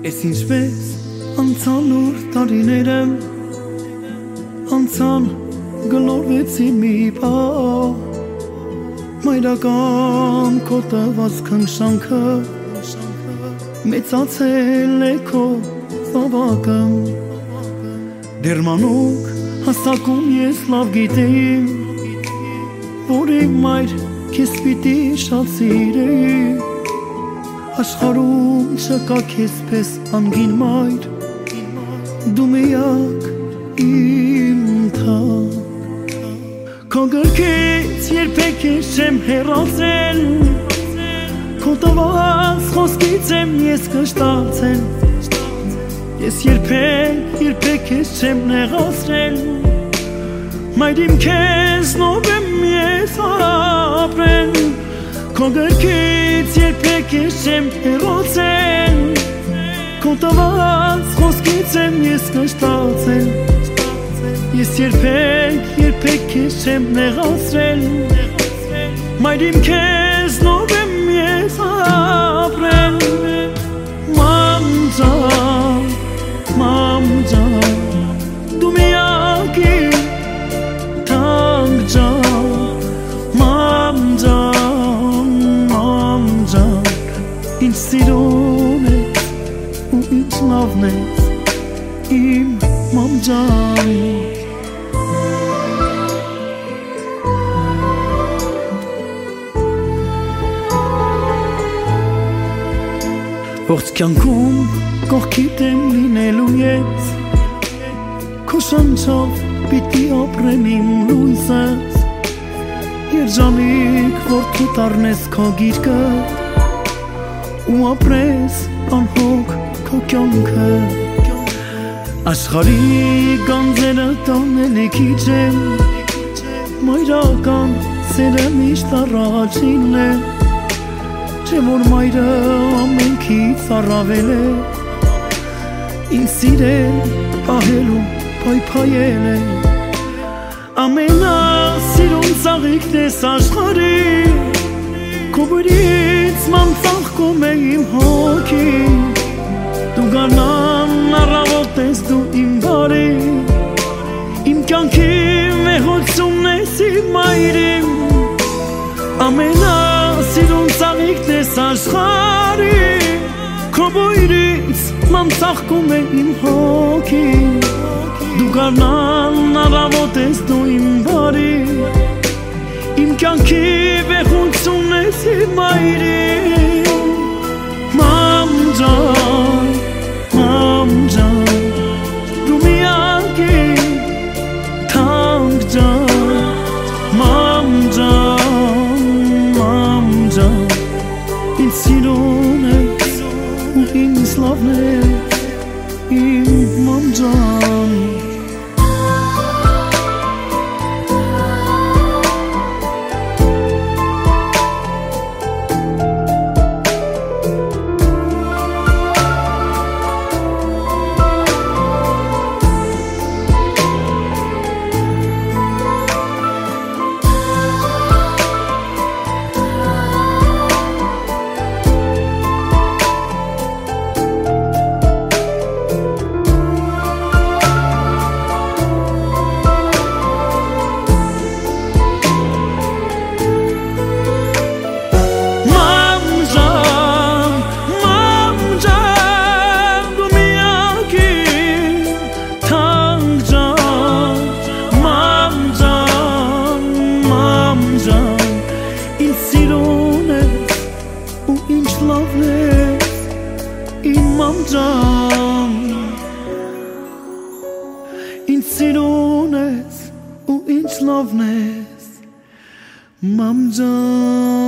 Ես ինչպես անցան ուր տարիները, անցան գլորվեցի մի պահ, մայրական քո տված քնշանքը, մեծացել է քո զավակը, դեռ մանուկ հասակում ես լավ գիտեի, որ իմ մայր քեզ պիտի շատ սիրեի, աշխարհում չկա քեզ պես անգին մայր, դու միակ իմ թակ, քո գրքից երբեք ես չեմ հեռացել, քո տված խոսքից եմ ես կշտացել, ես երբեք ես չեմ նեղացրել, մայր իմ քեզնով եմ ես ապրել, քո գրքից երբեք ես չեմ հեռացել, քո տված խոսքից եմ ես կշտացել, ես երբեք ես չեմ նեղացրել, մայր իմ քեզնով եմ ես ապրել, մամ ջան, դու միակ իմ թանկ ջան, մամ ջան, ինձ սիրուն ես ու ինձ լավն ես, իմ մամ ջան, ողջ կյանքում կողքիդ եմ լինելու ես, քո շնչով պիտի ապրեմ իմ լույսս, երջանիկ որդու տառնես քո գիրկը, ու ապրես անհոգ քո կյանքը, աշխարհի գանձերը տանելի քիչ եմ, մայրական սերը միշտ առաջինն է, չէ որ մայրը ամենքից առավել է, ինձ սիրել, պահել ու պայփայել է, ամենասիրուն ծաղիկն ես աշխարհի, քո բույրից ման ծաղկում է իմ հոգին, դու գարնան առավոտ ես դու իմ բարի, իմ կյանքի մեղությունն ես իմ մայրին, ամենասիրուն ծաղիկն ես աշխարհի, քո բույրից ման ծաղկում է իմ հոգին, դու գարնան առավոտ ես դու իմ բարի, իմ կյանքի վեհությունն ես իմ մայրին, մամ ջան, դու միակ իմ թանկ ջան, մամ ջան, ինձ սիրուն ես ու ինձ լավն ես, իմ մամ ջան, ինձ սիրուն ես ու ինձ լավն ես, մամ ջան.